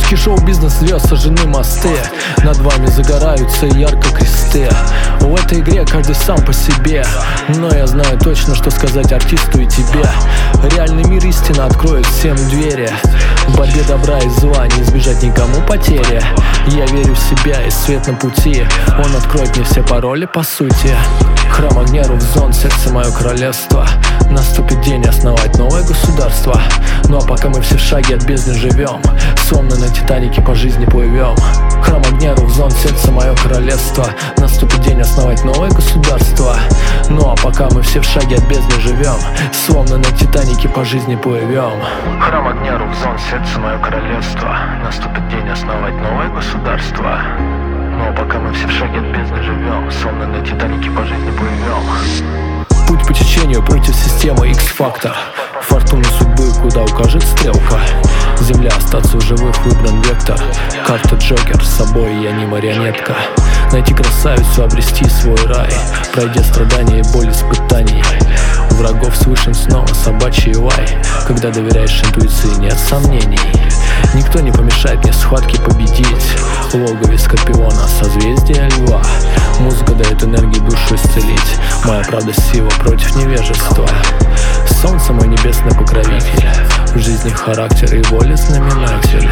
Российский шоу-бизнес звезд сожжены мосты, над вами загораются ярко кресты. В этой игре каждый сам по себе, но я знаю точно, что сказать артисту и тебе. Реальный мир истинно откроет всем двери. В борьбе добра и зла не избежать никому потери. Я верю в себя и свет на пути, он откроет мне все пароли по сути. Храм огня, Руф-зон, сердце мое королевство. Наступит день основать новое государство. Ну а пока мы все в шаге от бездны живем, словно на Титанике по жизни плывем. Храм огня, Руф-зон, сердце мое королевство. Наступит день основать новое государство. Ну а пока мы все в шаге от бездны живем, словно на Титанике по жизни плывем. Храм огня, Руф-зон, сердце мое королевство. Наступит день основать новое государство. Но пока мы все в шаге от бездны живем, словно на Титанике по жизни плывем. Путь по течению против системы X-фактор. Фортуна судьбы, куда укажет стрелка. Земля, остаться в живых, выбран вектор. Карта Джокер, с собой я не марионетка. Найти красавицу, обрести свой рай, пройдя страдания и боль испытаний. У врагов слышен снова собачий лай. Когда доверяешь интуиции, нет сомнений. Никто не помешает мне в схватке победить. В логове скорпиона, созвездие льва. Музыка дает энергию душу исцелить. Моя правда сила против невежества. Солнце мой небесный покровитель. В жизни характер и воля знаменатель.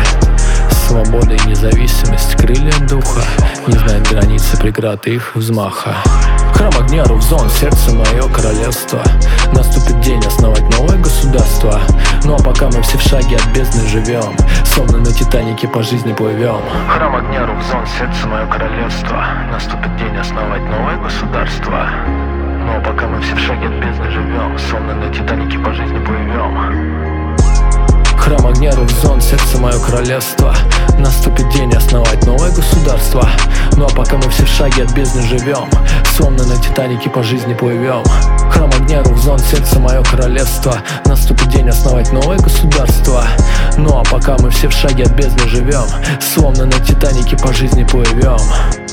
Свобода и независимость, крылья духа. Не знает границы, преград их взмаха. Храм огня, Руф-зон, сердце мое королевство. Наступит день основать новое государство. Ну а пока мы все в шаге от бездны живем, словно на Титанике по жизни плывем. Храм огня, Руф-зон, сердце мое королевство. Наступит день основать новое государство. Ну а пока мы все в шаге от бездны живем, словно на Титанике по жизни плывем. Храм огня, Руф-зон, сердце мое королевство. Наступит день основать новое государство. Ну а пока мы все в шаге от бездны живем, словно на Титанике по жизни плывем. Храм огня, Руф-зон, сердце мое королевство. Наступит день основать новое государство. Ну а пока мы все в шаге от бездны живем, словно на Титанике по жизни плывем.